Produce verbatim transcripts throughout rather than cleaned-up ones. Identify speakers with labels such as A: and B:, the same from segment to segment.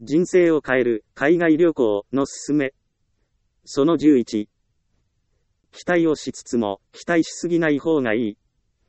A: 人生を変える海外旅行のすすめ。そのじゅういち。期待をしつつも期待しすぎない方がいい。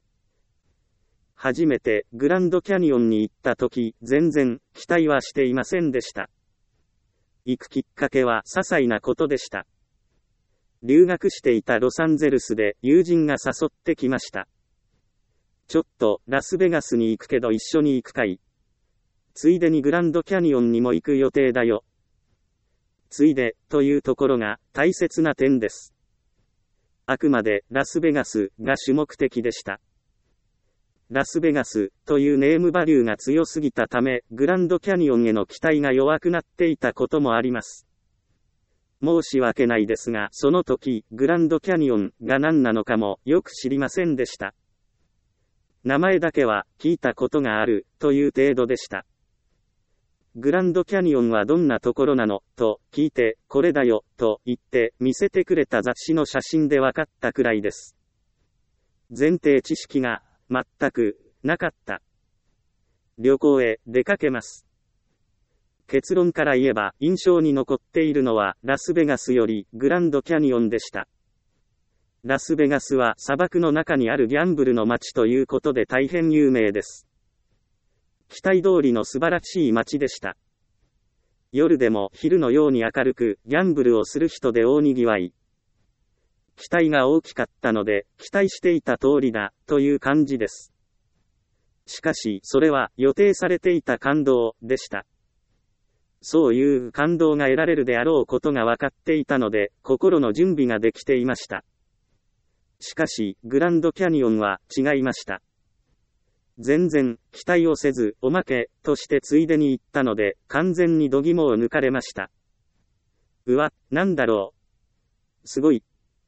A: 初めてグランドキャニオンに行った時、全然期待はしていませんでした。行くきっかけは些細なことでした。留学していたロサンゼルスで友人が誘ってきました。ちょっとラスベガスに行くけど一緒に行くかい。ついでにグランドキャニオンにも行く予定だよ。ついでというところが大切な点です。あくまでラスベガスが主目的でした。ラスベガスというネームバリューが強すぎたため、グランドキャニオンへの期待が弱くなっていたこともあります。申し訳ないですが、その時、グランドキャニオンが何なのかもよく知りませんでした。名前だけは聞いたことがあるという程度でした。グランドキャニオンはどんなところなのと聞いて、これだよと言って見せてくれた雑誌の写真で分かったくらいです。前提知識が全くなかった。旅行へ出かけます。結論から言えば印象に残っているのはラスベガスよりグランドキャニオンでした。ラスベガスは砂漠の中にあるギャンブルの街ということで大変有名です。期待通りの素晴らしい街でした。夜でも昼のように明るくギャンブルをする人で大にぎわい。期待が大きかったので、期待していた通りだ、という感じです。しかし、それは予定されていた感動でした。そういう感動が得られるであろうことが分かっていたので、心の準備ができていました。しかし、グランドキャニオンは違いました。全然、期待をせず、おまけ、としてついでに行ったので、完全に度肝を抜かれました。うわ、なんだろう。すごい。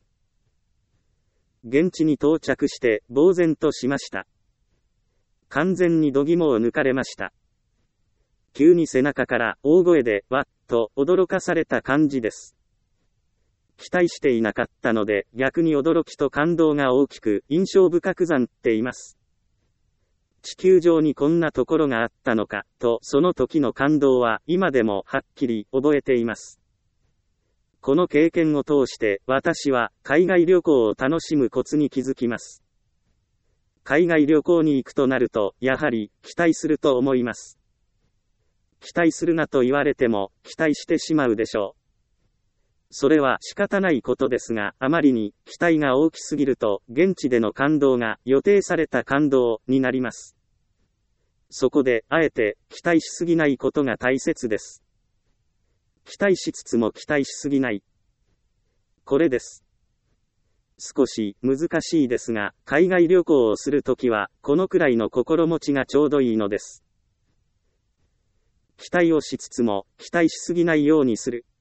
A: 現地に到着して、呆然としました。完全に度肝を抜かれました。急に背中から大声で、わっと驚かされた感じです。期待していなかったので、逆に驚きと感動が大きく、印象深く残っています。地球上にこんなところがあったのか、とその時の感動は今でもはっきり覚えています。この経験を通して私は海外旅行を楽しむコツに気づきます。海外旅行に行くとなると、やはり期待すると思います。期待するなと言われても期待してしまうでしょう。それは仕方ないことですが、あまりに期待が大きすぎると、現地での感動が予定された感動になります。そこで、あえて期待しすぎないことが大切です。期待しつつも期待しすぎない。これです。少し難しいですが、海外旅行をするときは、このくらいの心持ちがちょうどいいのです。期待をしつつも期待しすぎないようにする。